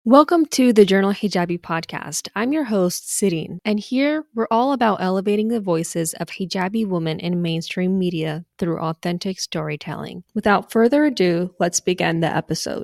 Welcome to the Journal Hijabi podcast. I'm your host, Sireen, and here we're all about elevating the voices of hijabi women in mainstream media through authentic storytelling. Without further ado, let's begin the episode.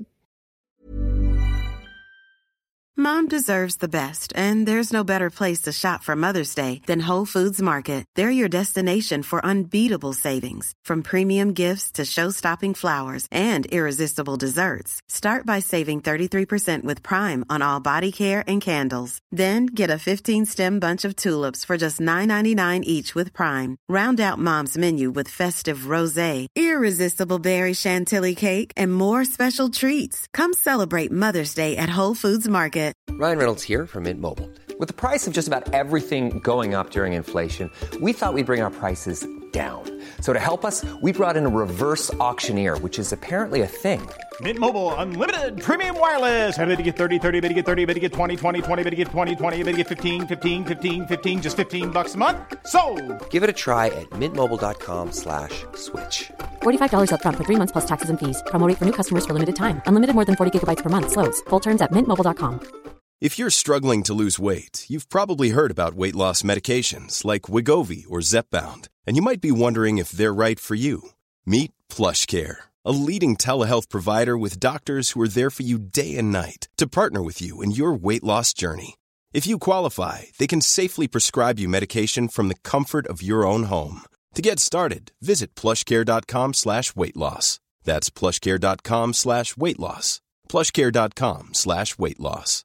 Mom deserves the best, and there's no better place to shop for Mother's Day than Whole Foods Market. They're your destination for unbeatable savings, from premium gifts to show-stopping flowers and irresistible desserts. Start by saving 33% with Prime on all body care and candles. Then get a 15-stem bunch of tulips for just $9.99 each with Prime. Round out Mom's menu with festive rosé, irresistible berry chantilly cake, and more special treats. Come celebrate Mother's Day at Whole Foods Market. Ryan Reynolds here from Mint Mobile. With the price of just about everything going up during inflation, we thought we'd bring our prices down. So to help us, we brought in a reverse auctioneer, which is apparently a thing. Mint Mobile Unlimited Premium Wireless. How to get 30, 30, bit to get 30, bit to get 20, 20, 20, bit to get 20, 20, bit to get 15, 15, 15, 15, just $15 a month? Sold! Give it a try at mintmobile.com/switch. $45 up front for 3 months plus taxes and fees. Promo rate for new customers for limited time. Unlimited more than 40 gigabytes per month. Slows full terms at mintmobile.com. If you're struggling to lose weight, you've probably heard about weight loss medications like Wegovy or Zepbound, and you might be wondering if they're right for you. Meet PlushCare, a leading telehealth provider with doctors who are there for you day and night to partner with you in your weight loss journey. If you qualify, they can safely prescribe you medication from the comfort of your own home. To get started, visit plushcare.com/weightloss. That's plushcare.com/weightloss. plushcare.com/weightloss.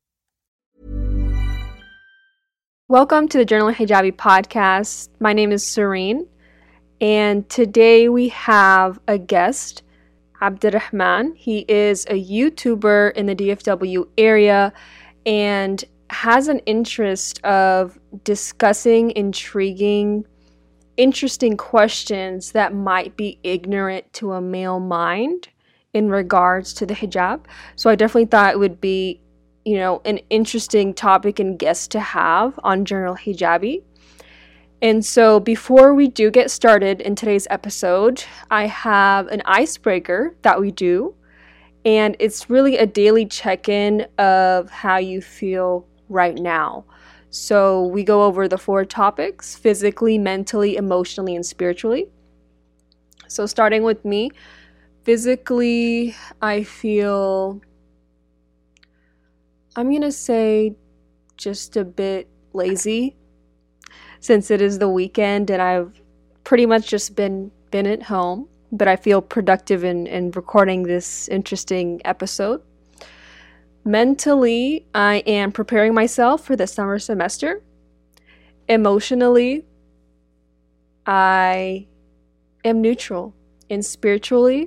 Welcome to the Journal Hijabi podcast. My name is Sireen, and today we have a guest, Abdurrahman. He is a YouTuber in the DFW area and has an interest of discussing interesting questions that might be ignorant to a male mind in regards to the hijab. So I definitely thought it would be, an interesting topic and guest to have on Journal Hijabi. And so before we do get started in today's episode, I have an icebreaker that we do. And it's really a daily check-in of how you feel right now. So we go over the 4 topics: physically, mentally, emotionally, and spiritually. So starting with me, physically, I feel, I'm going to say, just a bit lazy since it is the weekend and I've pretty much just been at home, but I feel productive in recording this interesting episode. Mentally, I am preparing myself for the summer semester. Emotionally, I am neutral. And spiritually,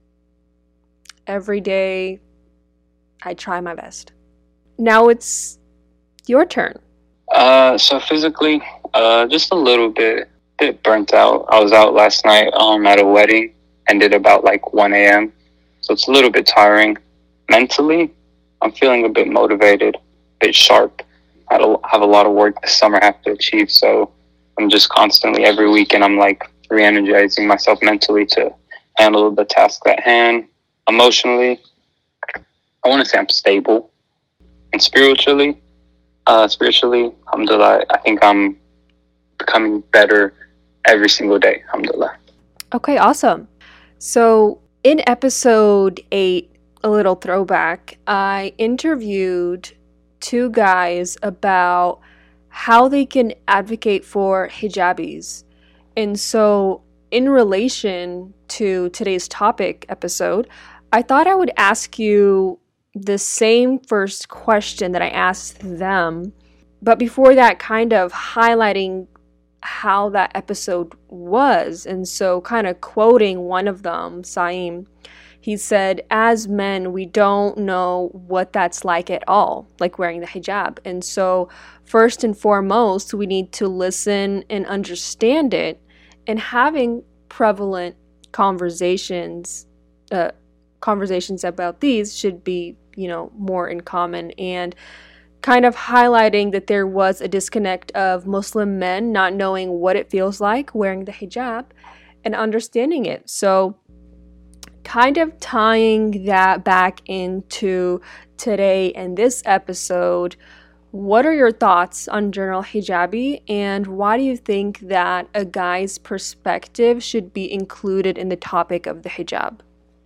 every day, I try my best. Now it's your turn. So physically, just a little bit burnt out. I was out last night at a wedding, ended about like 1 a.m. So it's a little bit tiring. Mentally, I'm feeling a bit motivated, a bit sharp. I have a lot of work this summer I have to achieve, so I'm just constantly, every weekend, I'm like re-energizing myself mentally to handle the task at hand. Emotionally, I want to say I'm stable. And spiritually, alhamdulillah, I think I'm becoming better every single day, alhamdulillah. Okay, awesome. So in episode 8, a little throwback, I interviewed 2 guys about how they can advocate for hijabis. And so in relation to today's topic episode, I thought I would ask you the same first question that I asked them, but before that, kind of highlighting how that episode was. And so kind of quoting one of them, Saeem, he said, as men, we don't know what that's like at all, like wearing the hijab. And so first and foremost, we need to listen and understand it, and having prevalent conversations about these should be, more in common, and kind of highlighting that there was a disconnect of Muslim men not knowing what it feels like wearing the hijab and understanding it. So kind of tying that back into today in this episode. What are your thoughts on General Hijabi, and why do you think that a guy's perspective should be included in the topic of the hijab?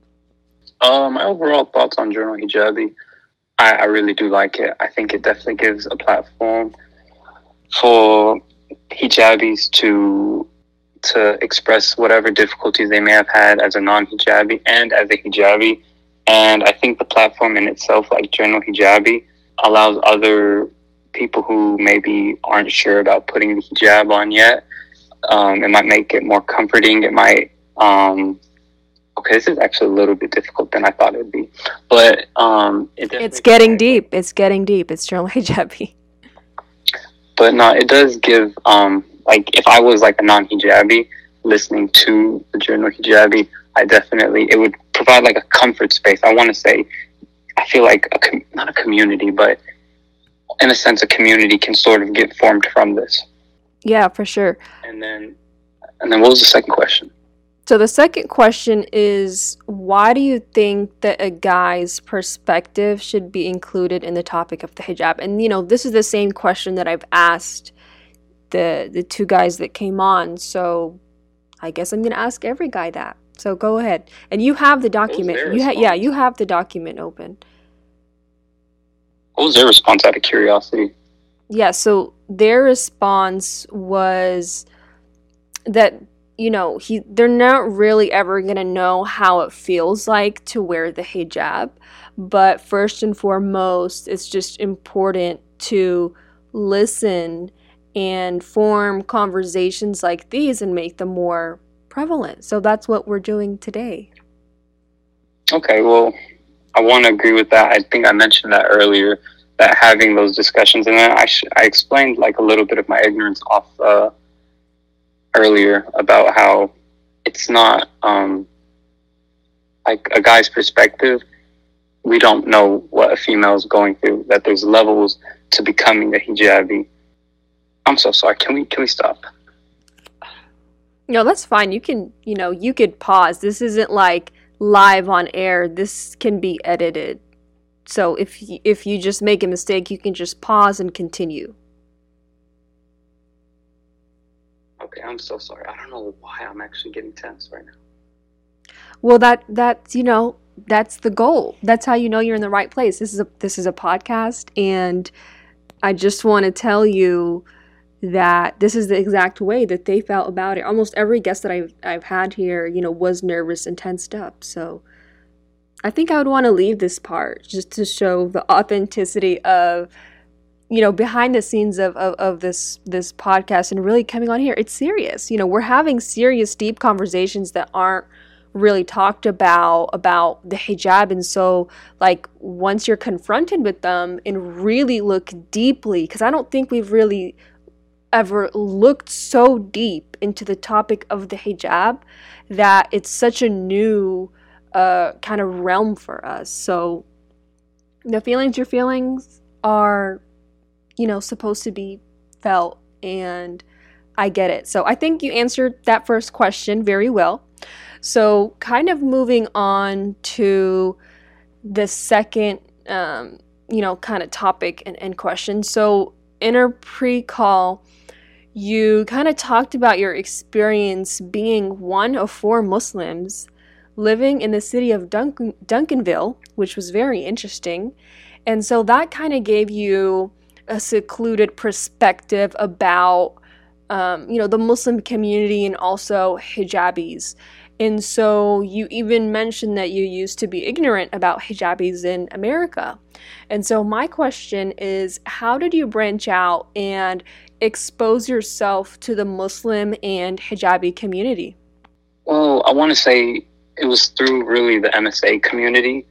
My overall thoughts on General Hijabi, I really do like it. I think it definitely gives a platform for hijabis to express whatever difficulties they may have had as a non-hijabi and as a hijabi. And I think the platform in itself, like General Hijabi, allows other people who maybe aren't sure about putting the hijab on yet. It might make it more comforting. It might, okay, this is actually a little bit difficult than I thought it would be, but it's getting deep. It's getting deep. It's General Hijabi. But no, it does give, like, if I was like a non-hijabi listening to the General Hijabi, it would provide like a comfort space. I want to say, I feel like not a community, but in a sense, a community can sort of get formed from this. Yeah, for sure. And then what was the second question? So the second question is, why do you think that a guy's perspective should be included in the topic of the hijab? And, this is the same question that I've asked the two guys that came on. So I guess I'm going to ask every guy that. So go ahead. And you have the document. You have the document open. What was their response out of curiosity? Yeah, so their response was that, they're not really ever going to know how it feels like to wear the hijab. But first and foremost, it's just important to listen and form conversations like these and make them more prevalent. So that's what we're doing today. Okay, well, I want to agree with that. I think I mentioned that earlier, that having those discussions, and then I explained like a little bit of my ignorance off earlier about how it's not like a guy's perspective. We don't know what a female is going through, that there's levels to becoming a hijabi. I'm so sorry. Can we stop? No, that's fine. You can, you could pause. This isn't like live on air. This can be edited. So if you just make a mistake, you can just pause and continue. Okay, I'm so sorry. I don't know why I'm actually getting tense right now. Well, that's that's the goal. That's how you know you're in the right place. This is a podcast, and I just want to tell you that this is the exact way that they felt about it. Almost every guest that I've had here, was nervous and tensed up. So I think I would want to leave this part just to show the authenticity of, behind the scenes of this podcast and really coming on here. It's serious. We're having serious, deep conversations that aren't really talked about the hijab. And so, like, once you're confronted with them and really look deeply, because I don't think we've really ever looked so deep into the topic of the hijab, that it's such a new kind of realm for us. So the feelings your feelings are, supposed to be felt, and I get it. So I think you answered that first question very well. So kind of moving on to the second, kind of topic and question. So in our pre-call, you kind of talked about your experience being one of 4 Muslims living in the city of Duncanville, which was very interesting. And so that kind of gave you a secluded perspective about, the Muslim community and also hijabis. And so you even mentioned that you used to be ignorant about hijabis in America. And so my question is, how did you branch out and expose yourself to the Muslim and hijabi community? Well, I want to say it was through really the MSA community.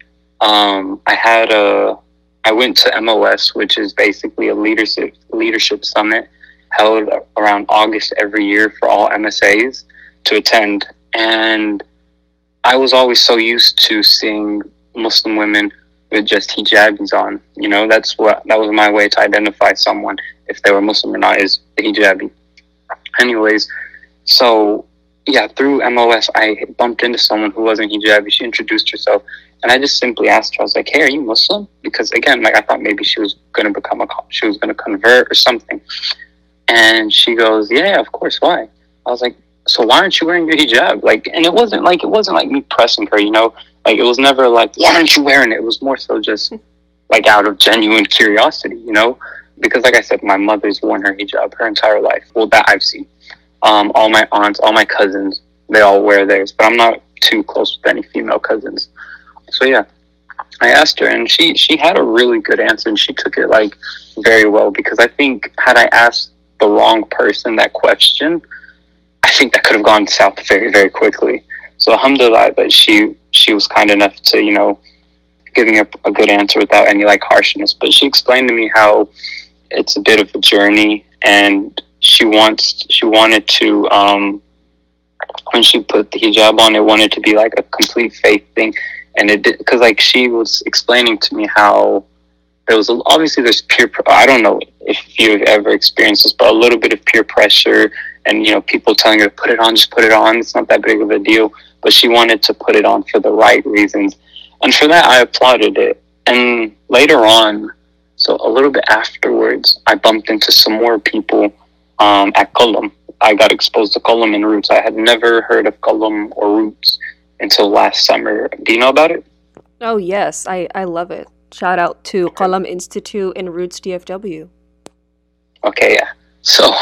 I went to MOS, which is basically a leadership summit held around August every year for all MSAs to attend. And I was always so used to seeing Muslim women with just hijabis on. That was my way to identify someone, if they were Muslim or not, is the hijabi. Anyways, so yeah, through MOS, I bumped into someone who wasn't hijabi. She introduced herself, and I just simply asked her. I was like, "Hey, are you Muslim?" Because again, like I thought maybe she was gonna she was gonna convert or something. And she goes, "Yeah, of course. Why?" I was like, "So why aren't you wearing your hijab?" Like, and it wasn't like me pressing her, you know. Like it was never like, "Why aren't you wearing it?" It was more so just like out of genuine curiosity, you know. Because like I said, my mother's worn her hijab her entire life. Well, that I've seen. All my aunts, all my cousins, they all wear theirs. But I'm not too close with any female cousins. So yeah, I asked her, and she had a really good answer, and she took it like very well. Because I think had I asked the wrong person that question, I think that could have gone south very, very quickly. So alhamdulillah that she was kind enough to, you know, give me a good answer without any like harshness. But she explained to me how it's a bit of a journey, and she wanted to when she put the hijab on, it wanted to be like a complete faith thing. And it did, because like she was explaining to me how there was obviously there's I don't know if you've ever experienced this, but a little bit of peer pressure, and you know, people telling her to put it on, just put it on, it's not that big of a deal. But she wanted to put it on for the right reasons, and for that I applauded it. And later on, so a little bit afterwards, I bumped into some more people at Qalam. I got exposed to Qalam and Roots. I had never heard of Qalam or Roots until last summer. Do you know about it? Oh, yes. I love it. Shout out to Qalam Institute and Roots DFW. Okay, yeah. So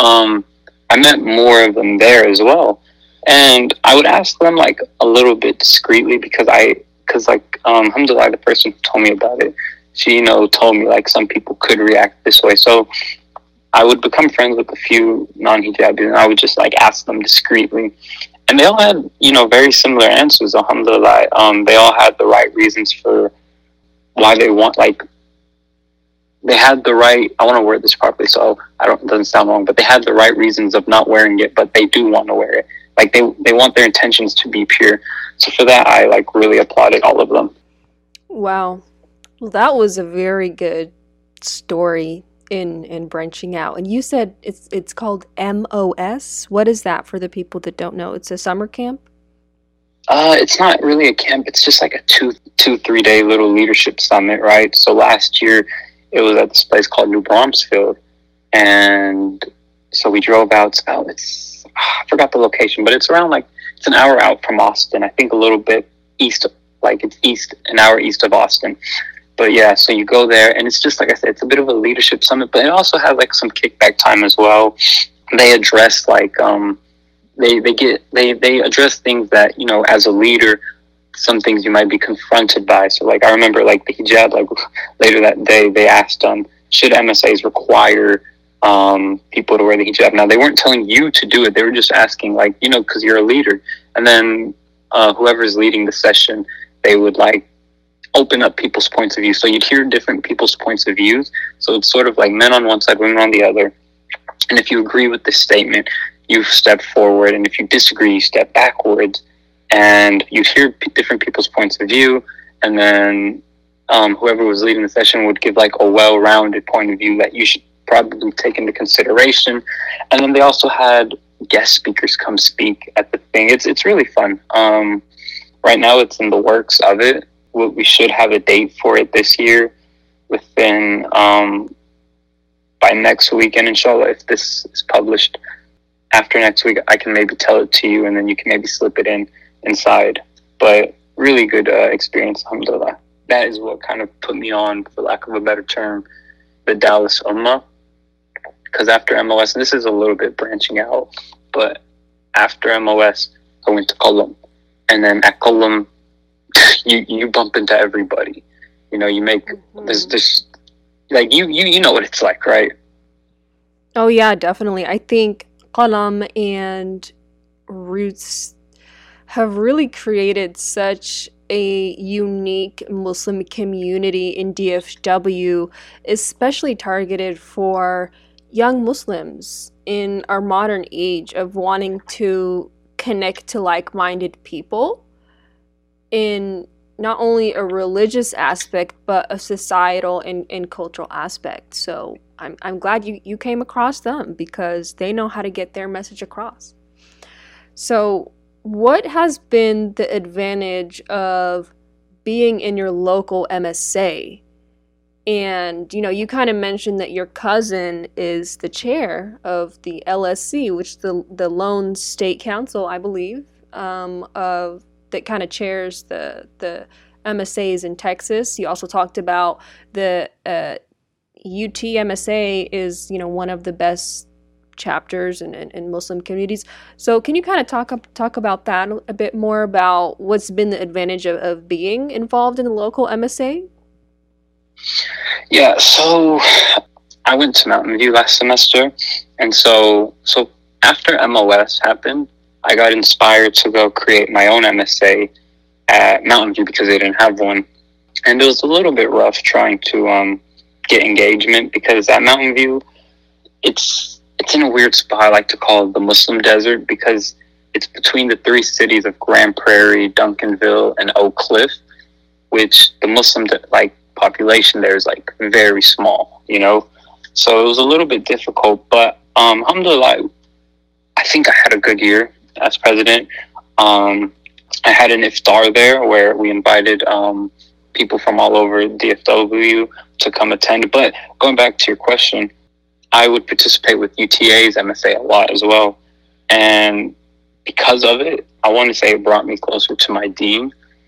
I met more of them there as well. And I would ask them like a little bit discreetly because alhamdulillah, the person who told me about it, she, you know, told me like some people could react this way. So I would become friends with a few non-hijabis, and I would just like ask them discreetly. And they all had, you know, very similar answers, alhamdulillah. They all had the right reasons for why they want, like, they had the right, I want to word this properly so it doesn't sound wrong, but they had the right reasons of not wearing it, but they do want to wear it. Like, they want their intentions to be pure. So for that, I, like, really applauded all of them. Wow. Well, that was a very good story in branching out. And you said it's called MOS. What is that for the people that don't know? It's a summer camp? It's not really a camp. It's just like a 3 day little leadership summit, right? So last year it was at this place called New Bromsfield, and so we drove out. I forgot the location, but it's around it's an hour out from Austin. I think a little bit east, an hour east of Austin. But yeah, so you go there, and it's just like I said, it's a bit of a leadership summit, but it also has like some kickback time as well. They address they address things that, you know, as a leader, some things you might be confronted by. So like I remember like the hijab, like later that day they asked should MSAs require people to wear the hijab. Now they weren't telling you to do it, they were just asking, like, you know, because you're a leader. And then whoever's leading the session, they would like open up people's points of view. So you'd hear different people's points of views. So it's sort of like men on one side, women on the other. And if you agree with this statement, you step forward. And if you disagree, you step backwards. And you'd hear different people's points of view. And then whoever was leading the session would give like a well-rounded point of view that you should probably take into consideration. And then they also had guest speakers come speak at the thing. It's really fun. Right now it's in the works of it. We should have a date for it this year within by next weekend, inshallah. If this is published after next week, I can maybe tell it to you, and then you can maybe slip it inside. But really good experience, alhamdulillah. That is what kind of put me on, for lack of a better term, the Dallas Ummah. Because after MOS, and this is a little bit branching out, but after MOS, I went to Qalam. And then at Qalam, you bump into everybody. You know, you make this like you know what it's like, right? Oh yeah, definitely. I think Qalam and Roots have really created such a unique Muslim community in DFW, especially targeted for young Muslims in our modern age of wanting to connect to like-minded people in not only a religious aspect, but a societal and cultural aspect. So I'm glad you came across them, because they know how to get their message across. So, what has been the advantage of being in your local MSA? And, you kind of mentioned that your cousin is the chair of the LSC, which the Lone State Council, I believe, of that kind of chairs the MSAs in Texas. You also talked about the UTMSA is, one of the best chapters in Muslim communities. So can you kind of talk about that a bit more, about what's been the advantage of being involved in the local MSA? Yeah, so I went to Mountain View last semester, and so after MOS happened, I got inspired to go create my own MSA at Mountain View because they didn't have one. And it was a little bit rough trying to get engagement, because at Mountain View, it's in a weird spot. I like to call it the Muslim desert, because it's between the three cities of Grand Prairie, Duncanville, and Oak Cliff, which the Muslim population there is very small, So it was a little bit difficult, but alhamdulillah, I think I had a good year as president. I had an iftar there where we invited people from all over DFW to come attend. But going back to your question, I would participate with UTA's MSA a lot as well. And because of it, I want to say it brought me closer to my dean,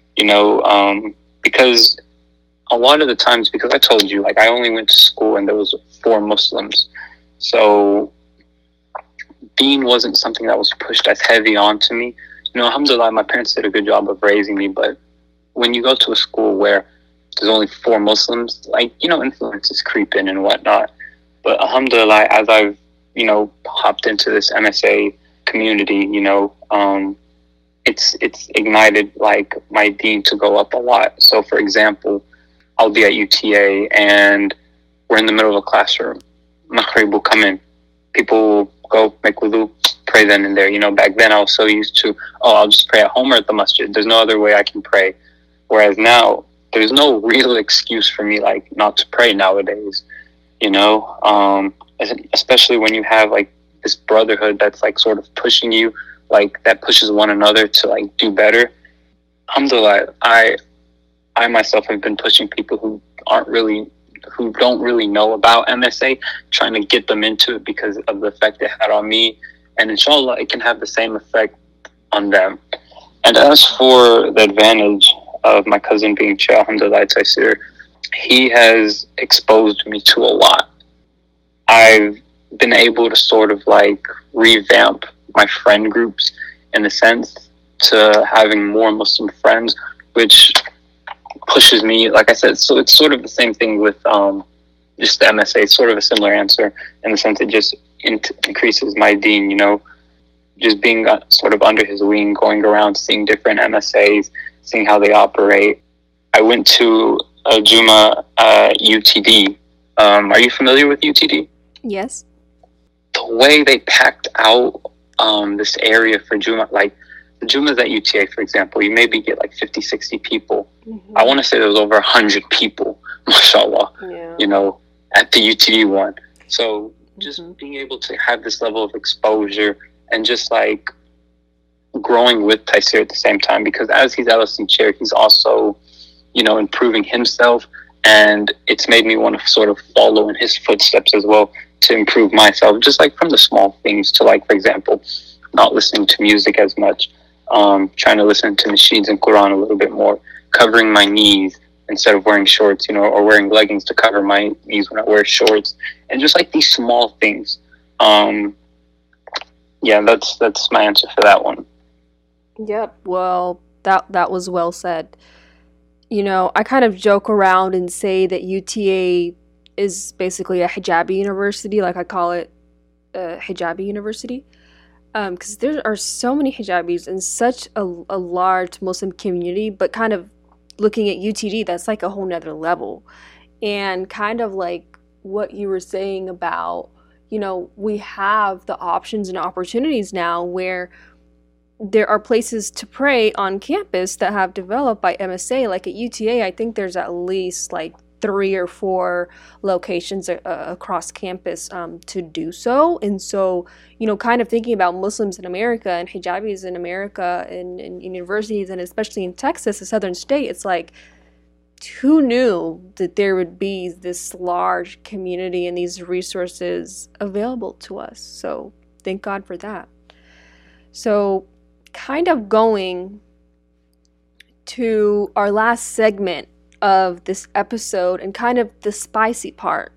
because a lot of the times, because I told you, I only went to school and there was 4 Muslims. So dean wasn't something that was pushed as heavy onto me. Alhamdulillah, my parents did a good job of raising me, but when you go to a school where there's only 4 Muslims, influences creep in and whatnot. But alhamdulillah, as I've, hopped into this MSA community, it's ignited my dean to go up a lot. So for example, I'll be at UTA and we're in the middle of a classroom. Maghrib will come in. People will go make wudu, pray then and there. Back then I was so used to, I'll just pray at home or at the masjid. There's no other way I can pray. Whereas now, there's no real excuse for me, not to pray nowadays. Especially when you have, this brotherhood that's, sort of pushing you, that pushes one another to, do better. Alhamdulillah, I myself have been pushing people who don't really know about MSA, trying to get them into it because of the effect it had on me. And inshallah, it can have the same effect on them. And as for the advantage of my cousin being chair, alhamdulillah, Taisir, he has exposed me to a lot. I've been able to sort of revamp my friend groups in a sense to having more Muslim friends, which pushes me, like I said, so it's sort of the same thing with just the MSA. It's sort of a similar answer in the sense it just increases my dean, just being sort of under his wing, going around, seeing different MSAs, seeing how they operate. I went to a Juma UTD. Are you familiar with UTD? Yes. The way they packed out this area for Juma, the Jumas at UTA, for example, you maybe get 50, 60 people. Mm-hmm. I want to say there was over 100 people, mashallah, at the UTD one. So just being able to have this level of exposure and just growing with Taisir at the same time, because as he's LSC chair, he's also, improving himself, and it's made me want to sort of follow in his footsteps as well to improve myself, just from the small things to for example, not listening to music as much, trying to listen to nasheeds and Quran a little bit more, covering my knees instead of wearing shorts, or wearing leggings to cover my knees when I wear shorts, and just these small things. Yeah, that's my answer for that one. Yep. Well, that was well said. I kind of joke around and say that UTA is basically a hijabi university, I call it a hijabi university, because there are so many hijabis in such a large Muslim community, but kind of looking at UTD, that's a whole nother level. And kind of what you were saying about, we have the options and opportunities now where there are places to pray on campus that have developed by MSA. At UTA, I think there's at least 3 or 4 locations across campus to do so. And so, kind of thinking about Muslims in America and hijabis in America and universities, and especially in Texas, a southern state, it's like, who knew that there would be this large community and these resources available to us? So thank God for that. So kind of going to our last segment of this episode and kind of the spicy part.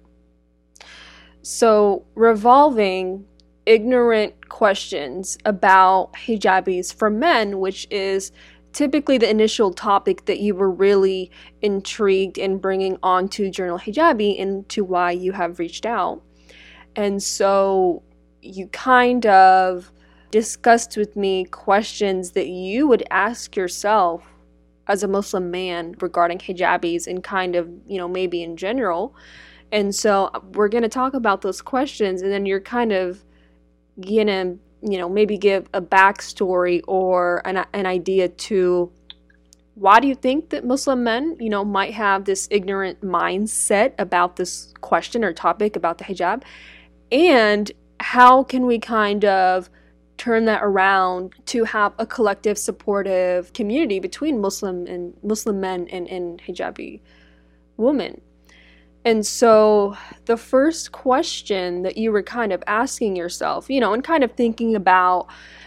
So revolving ignorant questions about hijabis for men, which is typically the initial topic that you were really intrigued in bringing onto Journal Hijabi and to why you have reached out. And so you kind of discussed with me questions that you would ask yourself as a Muslim man regarding hijabis and kind of, maybe in general. And so we're going to talk about those questions, and then you're kind of going to maybe give a backstory or an idea to why do you think that Muslim men, might have this ignorant mindset about this question or topic about the hijab, and how can we kind of turn that around to have a collective supportive community between Muslim men and hijabi women. And so the first question that you were kind of asking yourself, and kind of thinking about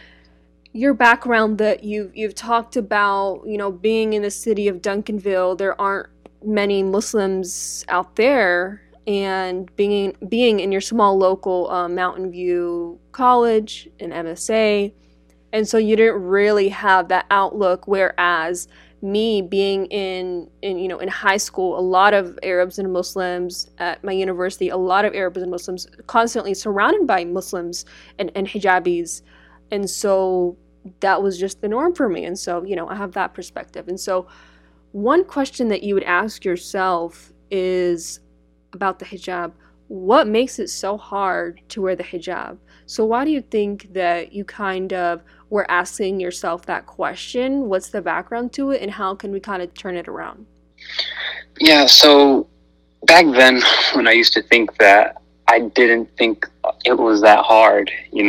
your background, that you've talked about, being in the city of Duncanville, there aren't many Muslims out there, and being in your small local Mountain View College and MSA, and so you didn't really have that outlook, whereas me being in high school, a lot of Arabs and Muslims at my university, a lot of Arabs and Muslims, constantly surrounded by Muslims and hijabis. And so that was just the norm for me. And so, I have that perspective. And so one question that you would ask yourself is about the hijab. What makes it so hard to wear the hijab? So why do you think that you kind of were asking yourself that question? What's the background to it, and how can we kind of turn it around? Yeah, so back then when I used to think that, I didn't think it was that hard,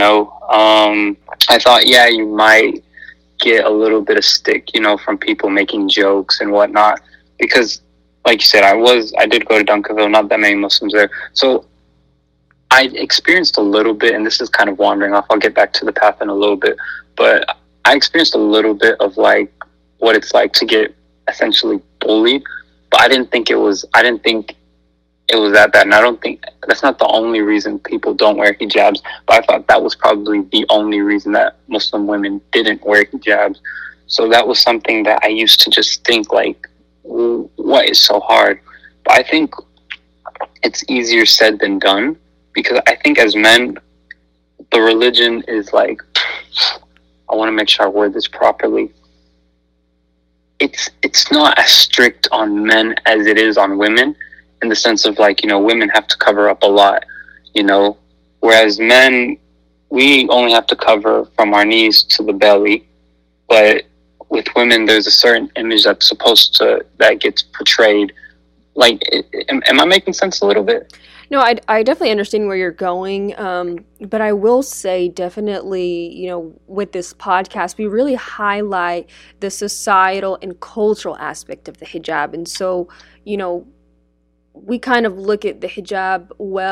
I thought, yeah, you might get a little bit of stick, from people making jokes and whatnot, because like you said, I did go to Duncanville, not that many Muslims there. So I experienced a little bit, and this is kind of wandering off, I'll get back to the path in a little bit, but I experienced a little bit of like what it's like to get essentially bullied, but I didn't think it was that bad. And I don't think that's not the only reason people don't wear hijabs, but I thought that was probably the only reason that Muslim women didn't wear hijabs. So that was something that I used to just think like, what is so hard? But I think it's easier said than done, because I think as men, the religion is like, I want to make sure I word this properly. It's not as strict on men as it is on women, in the sense of like, women have to cover up a lot, whereas men, we only have to cover from our knees to the belly. But with women, there's a certain image that gets portrayed. Like, am I making sense a little bit? No, I definitely understand where you're going, but I will say definitely, with this podcast, we really highlight the societal and cultural aspect of the hijab. And so, we kind of look at the hijab,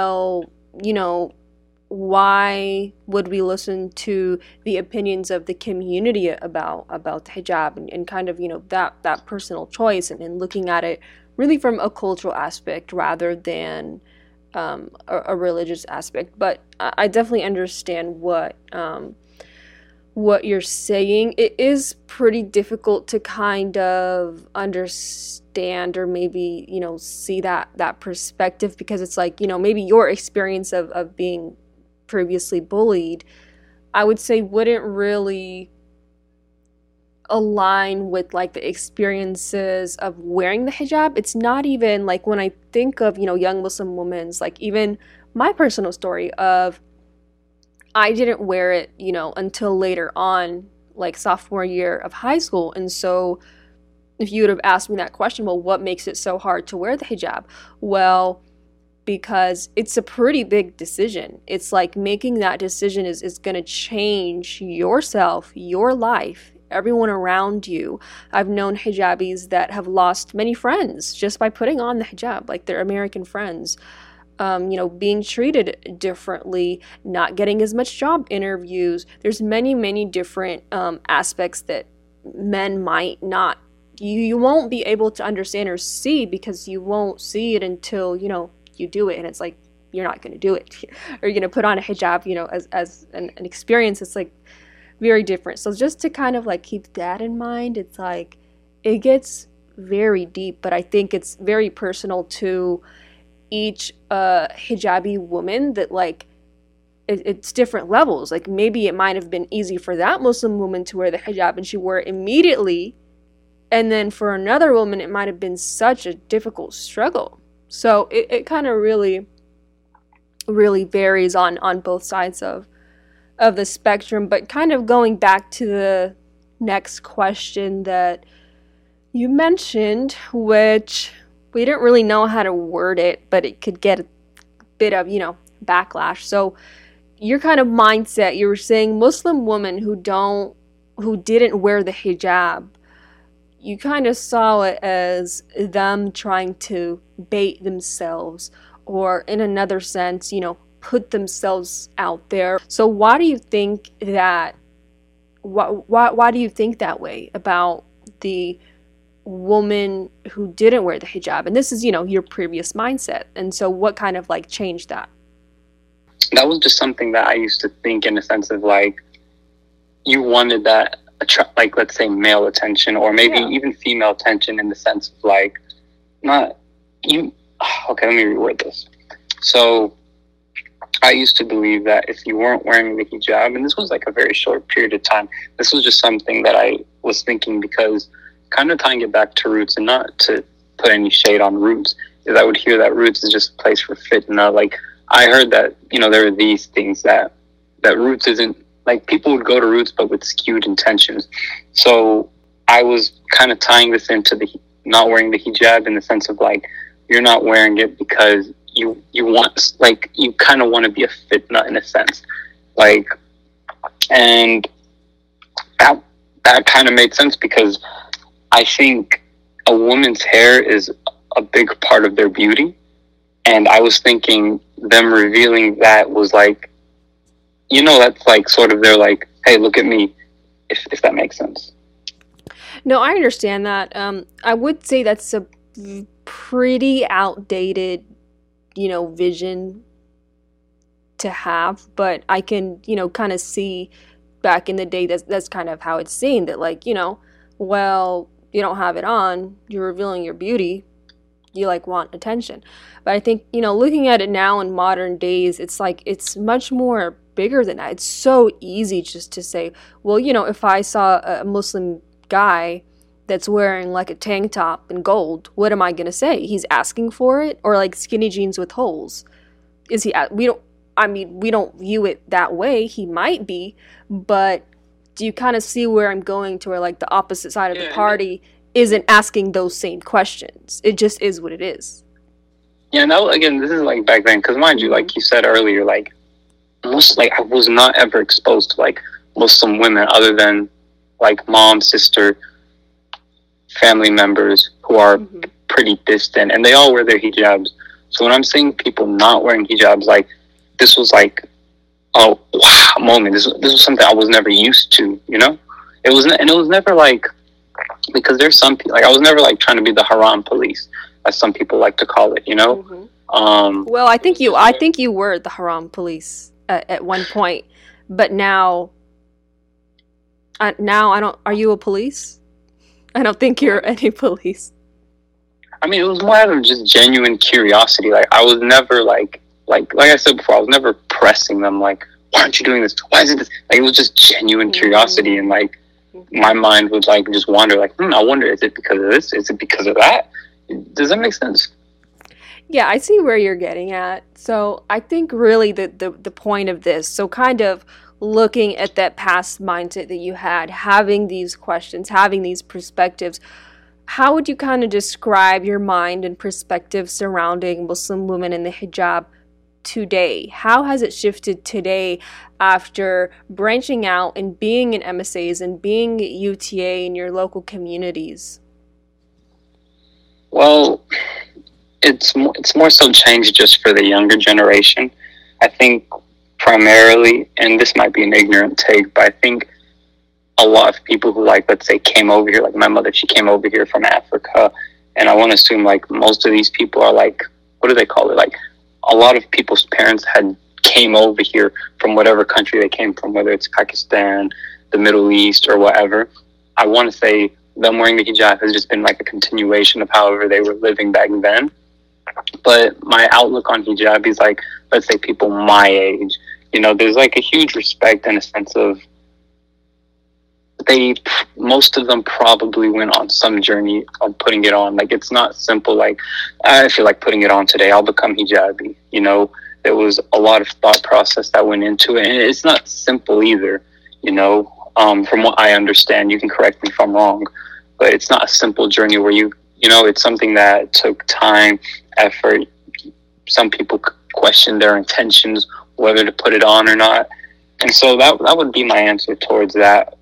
why would we listen to the opinions of the community about the hijab, and kind of, that personal choice, and looking at it really from a cultural aspect rather than a religious aspect. But I definitely understand what you're saying. It is pretty difficult to kind of understand or maybe, see that perspective, because it's like, maybe your experience of being previously bullied, I would say wouldn't really align with like the experiences of wearing the hijab. It's not even like, when I think of, young Muslim women's, like even my personal story of, I didn't wear it, until later on, like sophomore year of high school. And so, if you would have asked me that question, well, what makes it so hard to wear the hijab? Well, because it's a pretty big decision. It's like making that decision is going to change yourself, your life, everyone around you. I've known hijabis that have lost many friends just by putting on the hijab, like their American friends. Being treated differently, not getting as much job interviews. There's many, many different aspects that men might not, you won't be able to understand or see, because you won't see it until, you do it. And it's like, you're not going to do it. Or you're going to put on a hijab, as an experience. It's like very different. So just to kind of like keep that in mind, it's like, it gets very deep, but I think it's very personal to each hijabi woman, that like it's different levels. Like maybe it might have been easy for that Muslim woman to wear the hijab and she wore it immediately, and then for another woman it might have been such a difficult struggle. So it kind of really varies on both sides of the spectrum. But kind of going back to the next question that you mentioned, which we didn't really know how to word it, but it could get a bit of, backlash. So your kind of mindset, you were saying Muslim women who didn't wear the hijab, you kind of saw it as them trying to bait themselves, or in another sense, put themselves out there. So why do you think that, why do you think that way about the woman who didn't wear the hijab? And this is, your previous mindset. And so what kind of like changed that? That was just something that I used to think, in a sense of like, you wanted that, like, let's say male attention, or maybe even female attention, in the sense of like, not you. Okay, let me reword this. So I used to believe that if you weren't wearing the hijab, and this was like a very short period of time, this was just something that I was thinking, because kind of tying it back to Roots, and not to put any shade on Roots, is I would hear that Roots is just a place for fitna. Like, I heard that, there are these things that Roots isn't, like, people would go to Roots but with skewed intentions. So I was kind of tying this into the not wearing the hijab, in the sense of like, you're not wearing it because you want, like, you kind of want to be a fitna, in a sense. Like, and that kind of made sense, because I think a woman's hair is a big part of their beauty. And I was thinking them revealing that was like, that's like sort of, they're like, hey, look at me, if that makes sense. No, I understand that. I would say that's a pretty outdated, vision to have. But I can, kind of see back in the day that's kind of how it's seen, that like, well, you don't have it on, you're revealing your beauty, you like want attention. But I think, looking at it now in modern days, it's like, it's much more bigger than that. It's so easy just to say, well, if I saw a Muslim guy that's wearing like a tank top in gold, what am I going to say? He's asking for it? Or like skinny jeans with holes? Is he, we don't view it that way. He might be, but do you kind of see where I'm going to, where like the opposite side of the party isn't asking those same questions? It just is what it is. Yeah, now again, this is like back then, because mind you, like you said earlier, like, I was not ever exposed to like Muslim women, other than like mom, sister, family members who are pretty distant, and they all wear their hijabs. So when I'm seeing people not wearing hijabs, like, this was like, oh wow, moment. This was something I was never used to. It was never like, because there's some people, like, I was never like trying to be the haram police, as some people like to call it. Well, I think you were the haram police at one point, but now I don't. Are you a police? I don't think you're any police. I mean, it was more out of just genuine curiosity. Like, I was never like I said before, I was never pressing them like, why aren't you doing this? Why isn't this? Like, it was just genuine curiosity, and like, my mind would like just wander, like, I wonder, is it because of this? Is it because of that? Does that make sense? Yeah, I see where you're getting at. So I think really the point of this, so kind of looking at that past mindset that you had, having these questions, having these perspectives, how would you kind of describe your mind and perspective surrounding Muslim women in the hijab today? How has it shifted today after branching out and being in MSAs and being at UTA in your local communities? Well, it's more so changed just for the younger generation. I think primarily, and this might be an ignorant take, but I think a lot of people who, like, let's say, came over here, like my mother, she came over here from Africa, and I want to assume, like, most of these people are, like, what do they call it? Like, a lot of people's parents came over here from whatever country they came from, whether it's Pakistan, the Middle East, or whatever. I want to say them wearing the hijab has just been like a continuation of however they were living back then. But my outlook on hijab is, like, let's say people my age, there's like a huge respect and a sense of most of them probably went on some journey of putting it on. Like, it's not simple, like, I feel like putting it on today, I'll become hijabi. There was a lot of thought process that went into it, and it's not simple either, from what I understand. You can correct me if I'm wrong, but it's not a simple journey where it's something that took time, effort. Some people question their intentions, whether to put it on or not. And so that would be my answer towards that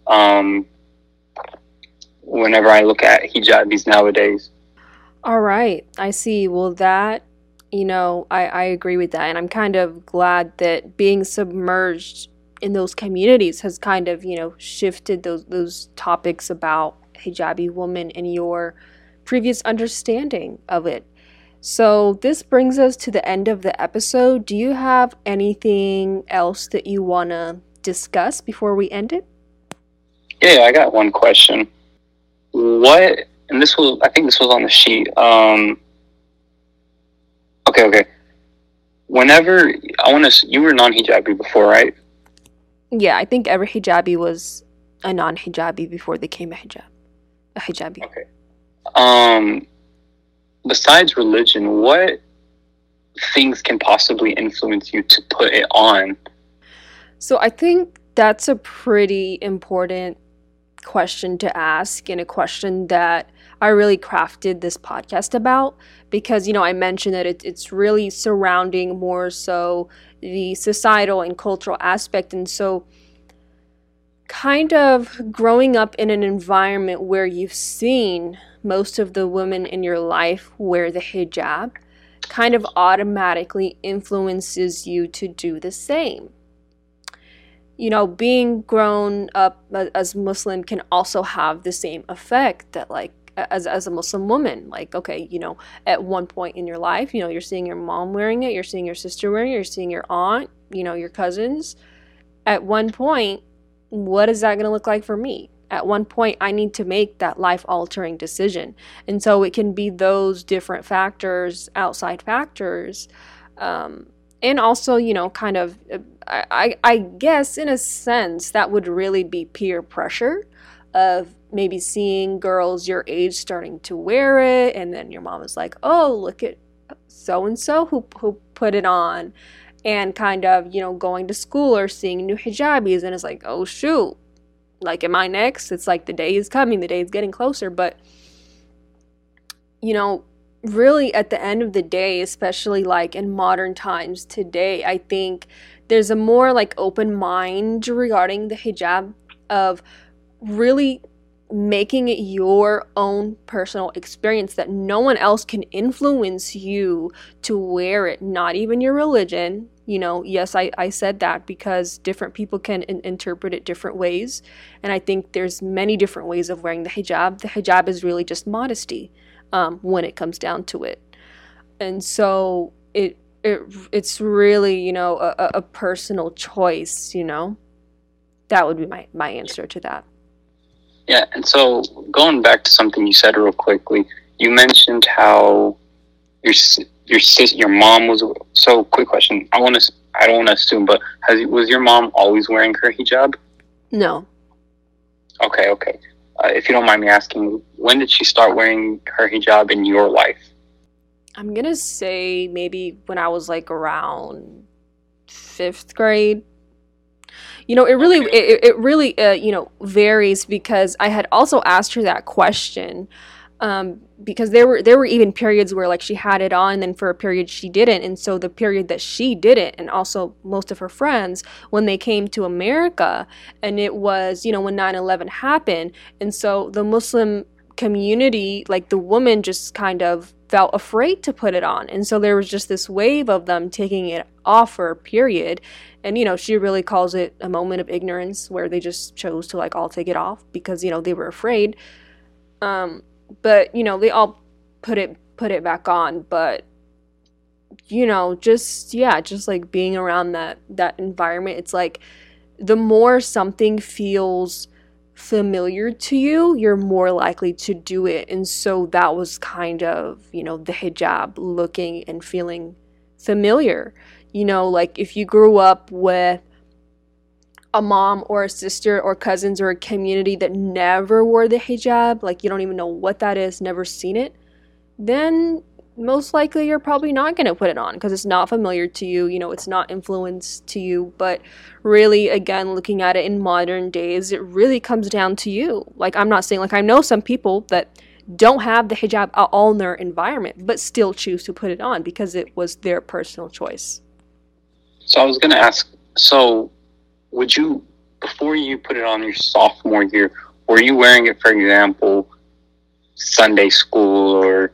whenever I look at hijabis nowadays. All right, I see. Well, that, I agree with that. And I'm kind of glad that being submerged in those communities has kind of, shifted those topics about hijabi women and your previous understanding of it. So this brings us to the end of the episode. Do you have anything else that you want to discuss before we end it? Yeah, I got one question. I think this was on the sheet. Okay. Whenever, you were non-hijabi before, right? Yeah, I think every hijabi was a non-hijabi before they became a hijabi. Okay. Besides religion, what things can possibly influence you to put it on? So I think that's a pretty important question to ask, and a question that I really crafted this podcast about, because, I mentioned that it's really surrounding more so the societal and cultural aspect. And so kind of growing up in an environment where you've seen most of the women in your life wear the hijab kind of automatically influences you to do the same. Being grown up as Muslim can also have the same effect that, like, as a Muslim woman, like, okay, at one point in your life, you're seeing your mom wearing it, you're seeing your sister wearing it, you're seeing your aunt, your cousins. At one point, what is that going to look like for me? At one point, I need to make that life-altering decision. And so it can be those different factors, outside factors, and also, kind of, I guess, in a sense, that would really be peer pressure of maybe seeing girls your age starting to wear it, and then your mom is like, oh, look at so-and-so who put it on, and kind of, going to school or seeing new hijabis, and it's like, oh, shoot. Like, am I next? It's like the day is coming, the day is getting closer. But, really at the end of the day, especially like in modern times today, I think there's a more like open mind regarding the hijab, of really making it your own personal experience, that no one else can influence you to wear it, not even your religion. Yes, I said that because different people can interpret it different ways. And I think there's many different ways of wearing the hijab. The hijab is really just modesty when it comes down to it. And so it's really, a personal choice, That would be my answer to that. Yeah, and so going back to something you said real quickly, you mentioned how your mom was. So, quick question. I don't want to assume, but was your mom always wearing her hijab? No. Okay. If you don't mind me asking, when did she start wearing her hijab in your life? I'm gonna say maybe when I was like around 5th grade. It really varies, because I had also asked her that question Because there were even periods where like she had it on, and then for a period she didn't. And so the period that she didn't, and also most of her friends, when they came to America, and it was, you know, when 9/11 happened, and so the Muslim community, like the woman, just kind of felt afraid to put it on, and so there was just this wave of them taking it off for a period. And, you know, she really calls it a moment of ignorance where they just chose to like all take it off because, you know, they were afraid. But, you know, they all put it back on. But, you know, just like being around that environment, it's like the more something feels familiar to you, you're more likely to do it. And so that was kind of, you know, the hijab looking and feeling familiar. You know, like if you grew up with a mom or a sister or cousins or a community that never wore the hijab, like you don't even know what that is, never seen it, then most likely you're probably not going to put it on because it's not familiar to you, you know, it's not influenced to you. But really, again, looking at it in modern days, it really comes down to you. Like, I'm not saying, like, I know some people that don't have the hijab at all in their environment but still choose to put it on because it was their personal choice. So I was going to ask, so would you, before you put it on your sophomore year, were you wearing it, for example, Sunday school, or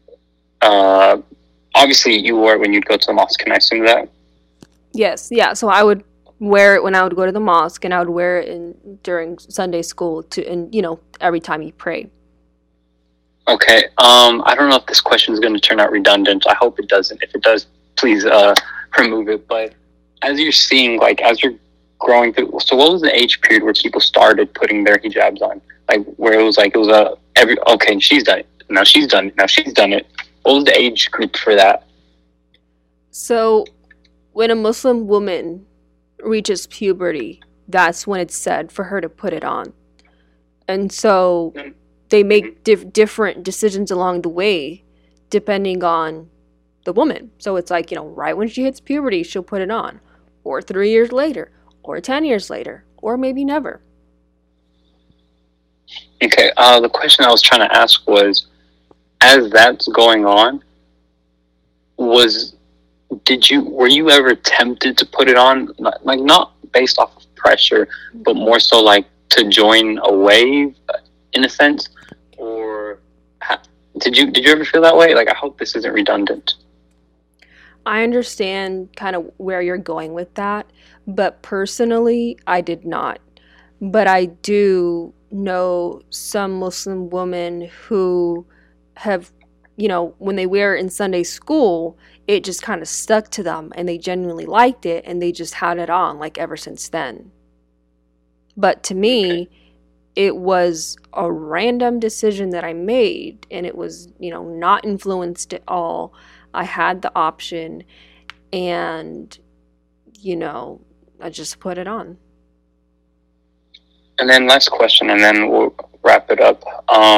obviously you wore it when you'd go to the mosque? Can I assume that? Yes, yeah. So I would wear it when I would go to the mosque, and I would wear it during Sunday school and you know, every time you pray. Okay. I don't know if this question is going to turn out redundant. I hope it doesn't. If it does, please remove it. But as you're seeing, like, as you're growing through, so what was the age period where people started putting their hijabs on? Like, where it was okay, she's done it. Now she's done it. Now she's done it. What was the age group for that? So when a Muslim woman reaches puberty, that's when it's said for her to put it on. And so they make different decisions along the way depending on the woman. So it's like, you know, right when she hits puberty, she'll put it on, or 3 years later, or 10 years later, or maybe never. Okay, the question I was trying to ask was, as that's going on, were you ever tempted to put it on, like, not based off of pressure, but more so like to join a wave in a sense? Or did you ever feel that way? Like, I hope this isn't redundant. I understand kind of where you're going with that, but personally, I did not. But I do know some Muslim women who have, you know, when they wear it in Sunday school, it just kind of stuck to them and they genuinely liked it and they just had it on like ever since then. But to me, it was a random decision that I made, and it was, you know, not influenced at all. I had the option, and, you know, I just put it on. And then last question, and then we'll wrap it up.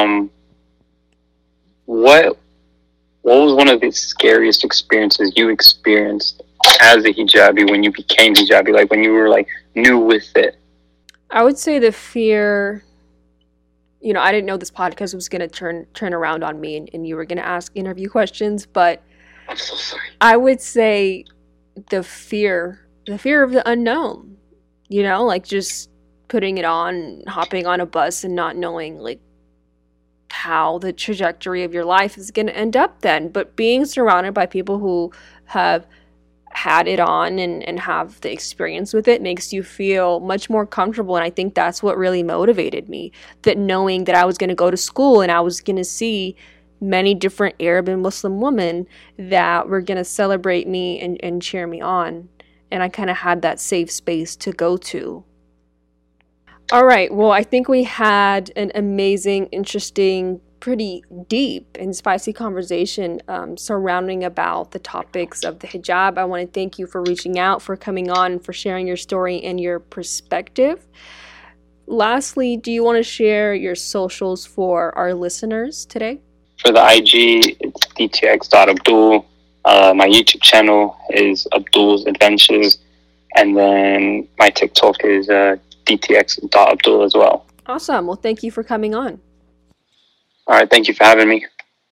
What was one of the scariest experiences you experienced as a hijabi when you became hijabi, like when you were like new with it? I would say the fear, you know, I didn't know this podcast was going to turn around on me and you were going to ask interview questions, but I'm so sorry. I would say the fear of the unknown, you know, like just putting it on, hopping on a bus and not knowing like how the trajectory of your life is going to end up then, but being surrounded by people who have had it on and have the experience with it makes you feel much more comfortable. And I think that's what really motivated me, that knowing that I was going to go to school and I was going to see many different Arab and Muslim women that were going to celebrate me and cheer me on. And I kind of had that safe space to go to. All right, well, I think we had an amazing, interesting, pretty deep and spicy conversation surrounding about the topics of the hijab. I want to thank you for reaching out, for coming on, and for sharing your story and your perspective. Lastly, do you want to share your socials for our listeners today? For the IG, it's dtx.abdul. My YouTube channel is Abdul's Adventures. And then my TikTok is dtx.abdul as well. Awesome. Well, thank you for coming on. All right. Thank you for having me.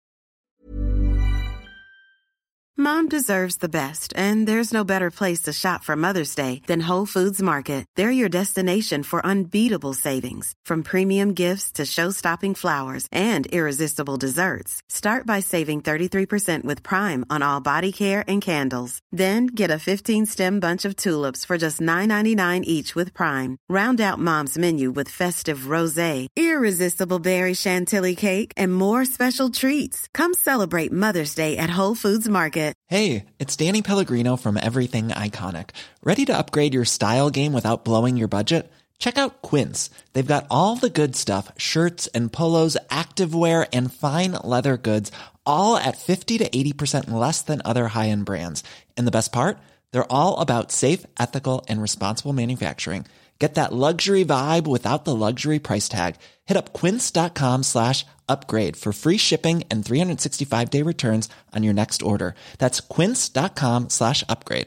Mom deserves the best, and there's no better place to shop for Mother's Day than Whole Foods Market. They're your destination for unbeatable savings, from premium gifts to show-stopping flowers and irresistible desserts. Start by saving 33% with Prime on all body care and candles. Then get a 15-stem bunch of tulips for just $9.99 each with Prime. Round out Mom's menu with festive rosé, irresistible berry chantilly cake, and more special treats. Come celebrate Mother's Day at Whole Foods Market. Hey, it's Danny Pellegrino from Everything Iconic. Ready to upgrade your style game without blowing your budget? Check out Quince. They've got all the good stuff, shirts and polos, activewear, and fine leather goods, all at 50 to 80% less than other high-end brands. And the best part? They're all about safe, ethical, and responsible manufacturing. Get that luxury vibe without the luxury price tag. Hit up quince.com/upgrade for free shipping and 365-day returns on your next order. That's quince.com/upgrade.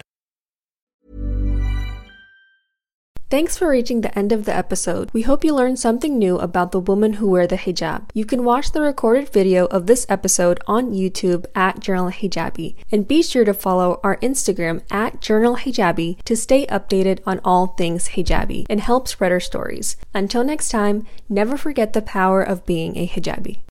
Thanks for reaching the end of the episode. We hope you learned something new about the women who wear the hijab. You can watch the recorded video of this episode on YouTube at Journal Hijabi, and be sure to follow our Instagram at Journal Hijabi to stay updated on all things hijabi and help spread our stories. Until next time, never forget the power of being a hijabi.